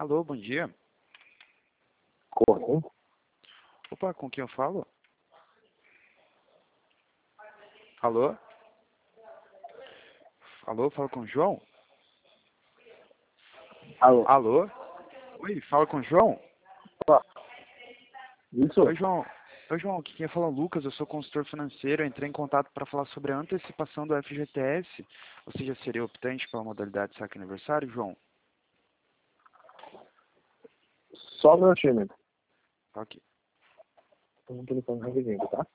Alô, bom dia. Correto. Opa, com quem eu falo? Alô? Alô, fala com o João? Alô. Alô? Oi, fala com o João? Isso? Oi, João. Oi, João, aqui quem fala é o Lucas, eu sou consultor financeiro, eu entrei em contato para falar sobre a antecipação do FGTS. Você já seria optante pela modalidade saque aniversário, João? Só um minutinho. Ok. Tem um telefone rapidinho, tá?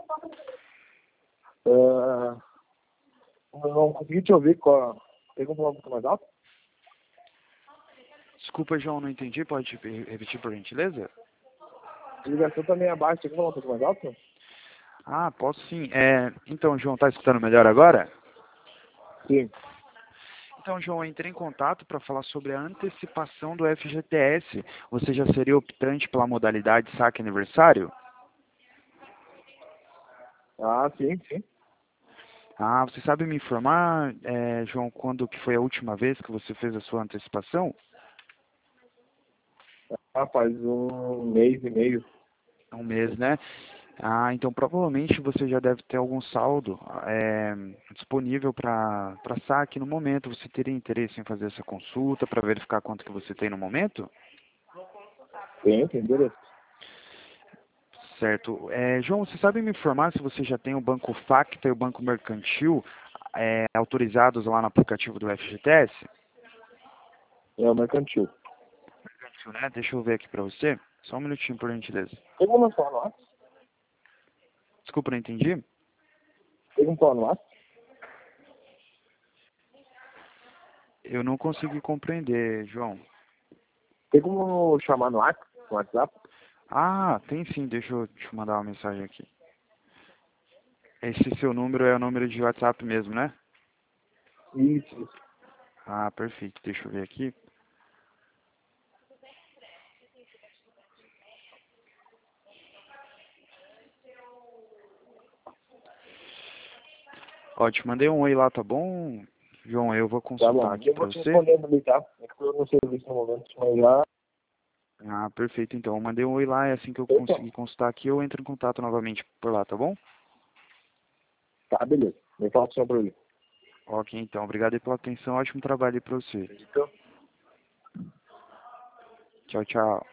Não consegui te ouvir. Tem como falar um pouco mais alto? Desculpa, João, não entendi, pode repetir por gentileza? A ligação tá meio abaixo. Tem como falar um pouco mais alto? Não? Ah, posso sim. Então, João, tá escutando melhor agora? Sim. Então, João, eu entrei em contato para falar sobre a antecipação do FGTS. Você já seria optante pela modalidade saque aniversário? Ah, sim. Ah, você sabe me informar, João, quando que foi a última vez que você fez a sua antecipação? Faz um mês e meio. Um mês, né? Ah, então provavelmente você já deve ter algum saldo disponível para saque no momento. Você teria interesse em fazer essa consulta para verificar quanto que você tem no momento? Tem endereço. Certo. João, você sabe me informar se você já tem o Banco Facta e o Banco Mercantil autorizados lá no aplicativo do FGTS? É o mercantil. Mercantil, né? Deixa eu ver aqui para você. Só um minutinho, por gentileza. Tem como falar no ar? Desculpa, não entendi. Tem como falar no ar? Eu não consegui compreender, João. Tem como chamar no ar? No WhatsApp? Ah, tem sim. Deixa eu te mandar uma mensagem aqui. Esse seu número é o número de WhatsApp mesmo, né? Isso. Ah, perfeito. Deixa eu ver aqui. Ó, te mandei um oi lá, tá bom? João, eu vou Tá bom. consultar aqui Eu pra vou te você. respondendo ali, tá? É que eu não sei serviço no momento, mas já... Ah, perfeito. Então, eu mandei um oi lá e assim que eu Então, conseguir consultar aqui, eu entro em contato novamente por lá, tá bom? tá, beleza. Me fala o seu problema. Ok, então. Obrigado aí pela atenção. Ótimo trabalho aí pra você. Então... Tchau, tchau.